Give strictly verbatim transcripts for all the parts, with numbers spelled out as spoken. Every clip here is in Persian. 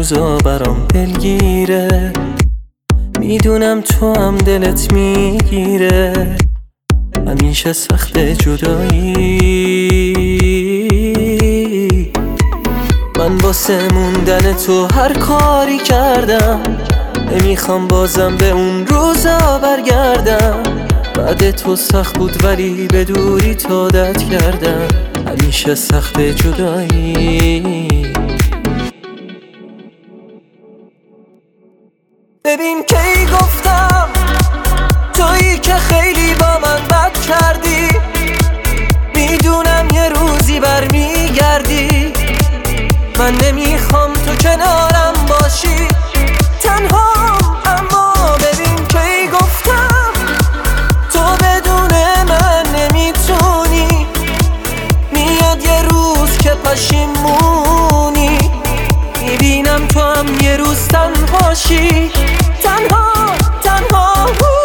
روزا برام دلگیره، میدونم تو هم دلت میگیره، همیشه سخت جدایی. من واسه موندن تو هر کاری کردم، نمیخوام بازم به اون روزا برگردم. بعد تو سخت بود ولی به دوری تو عادت کردم، همیشه سخت جدایی. ببین کی گفتم تویی که خیلی با من بد کردی، میدونم یه روزی برمیگردی. من نمیخوام تو کنارم باشی تنها، اما ببین کی گفتم تو بدون من نمیتونی. میاد یه روز که پشیمونی، میبینم تو هم یه روز تنهاشی تنها تنها.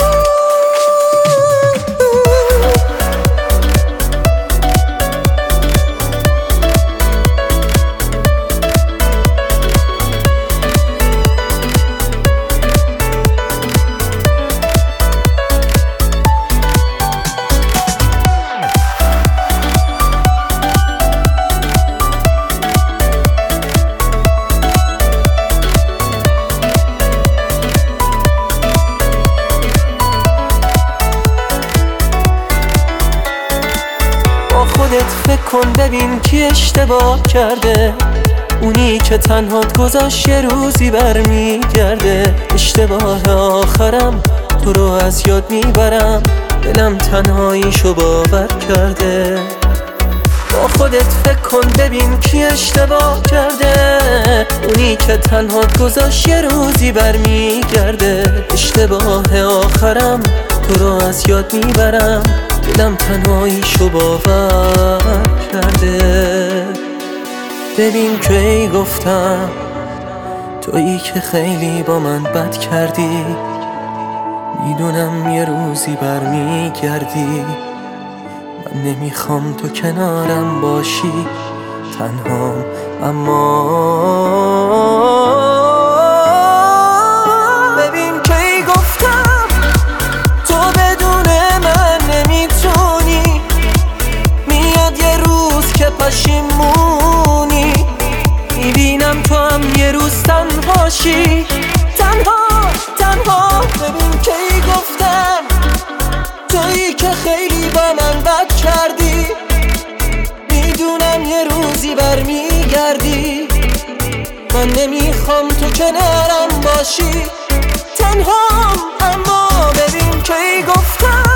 خودت فکر کن ببین کی اشتباه کرده، اونی که تنهات گذاشت یه روزی برمیگرده. اشتباه آخرم تو رو از یاد میبرم، دلم تنهاییشو باور کرده. با خودت فکر کن ببین کی اشتباه کرده، اونی که تنهات گذاشت یه روزی برمیگرده. اشتباه آخرم تو رو از یاد میبرم، دلم تنهاییشو باور کرده. ببین کی گفتم تویی که خیلی با من بد کردی، میدونم یه روزی برمیگردی. من نمیخوام تو کنارم باشی تنهام، اما ببین کی گفتم تو بدون من نمیتونی. میاد یه روز که پشیمونی، میبینم تو هم یه روز تنهاشی تنها تنها. ببین کی گفتم تویی که خیلی با من بد کردی، میدونم یه روزی برمیگردی. من نمیخوام تو کنارم باشی تنها، اما ببین کی گفتم